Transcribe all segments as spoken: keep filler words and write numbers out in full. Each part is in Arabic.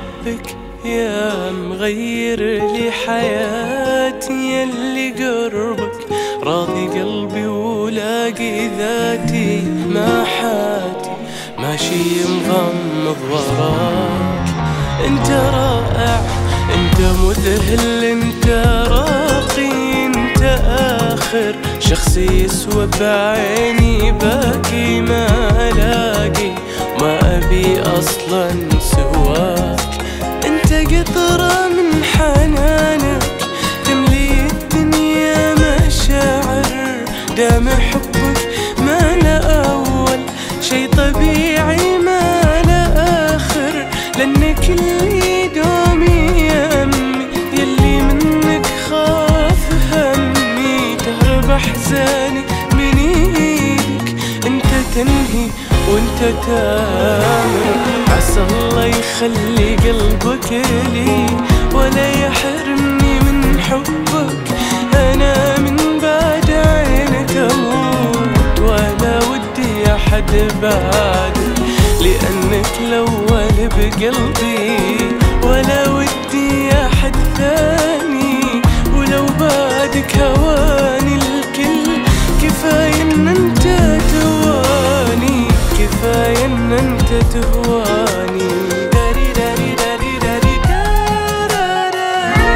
أحبك يا مغير لي حياتي، يلي قربك راضي قلبي ولاقي ذاتي، ما حاتي ماشي مغمض وراك. انت رائع، انت مذهل، انت راقي، انت آخر شخص يسوى بعيني، باقي ما ألاقي ما أبي أصلا سواك. انت قطرة من حنانك تملي الدنيا مشاعر، دام حبك ما لا أول شي طبيعي ما لا آخر، لأنك اللي دومي يا أمي، يلي منك خاف همي، تهرب أحزاني من إيدك، انت تنهي وانت تامر. عسى الله يخلي قلبك لي ولا يحرمني من حبك، أنا من بعد عينك أموت ولا ودي أحد بعدك، لأنك الأول بقلبي ولا ودي أحد ثاني، ولو بعدك هواني الكل، كفاية إن أنت تهواني، كفاية إن أنت تهواني. داري داري داري داري دارا.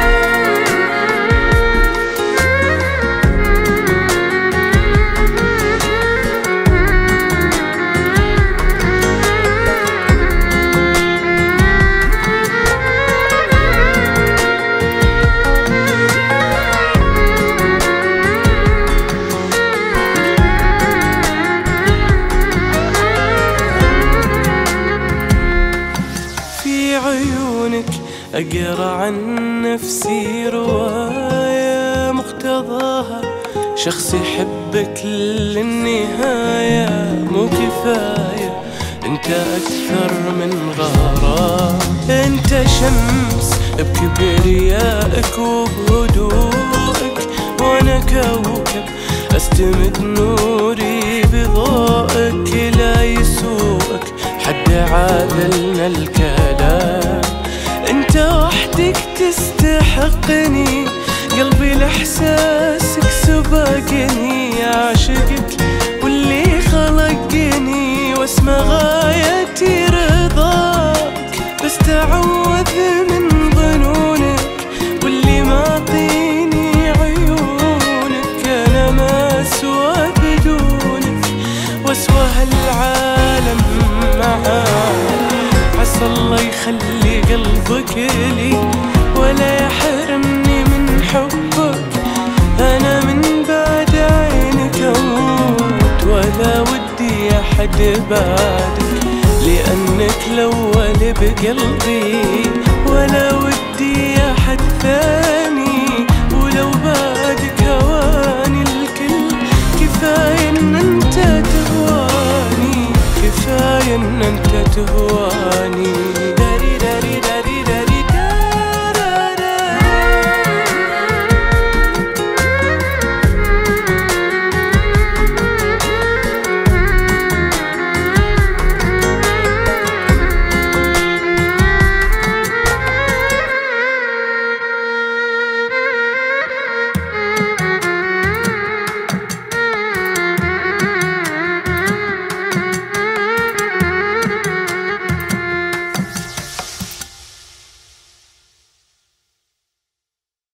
عيونك أقرأ عن نفسي رواية، مقتضاها شخص يحبك للنهاية، مو كفاية انت أكثر من غرام. انت شمس بكبريائك وبهدوءك، وانا كوكب استمد نوري بضوءك، لا يسوءك حد عادلنا الكلام. انت وحدك تستحقني، قلبي لإحساسك سبقني، عاشقك واللي خلقني، واسمى غايتي رضاك، بس تعوذ من ظنونك واللي معطيني عيونك، انا ما اسوى بدونك واسوى هالعالم معاك. عسى الله يخلي قلبك لي ولا يحرمني من حبك، أنا من بعد عينك أموت ولا ودي أحد بعدك، لأنك الأول بقلبي ولا ودي أحد ثاني، ولو بعدك هواني الكل، كفاية إن أنت تهواني، كفاية إن أنت تهواني.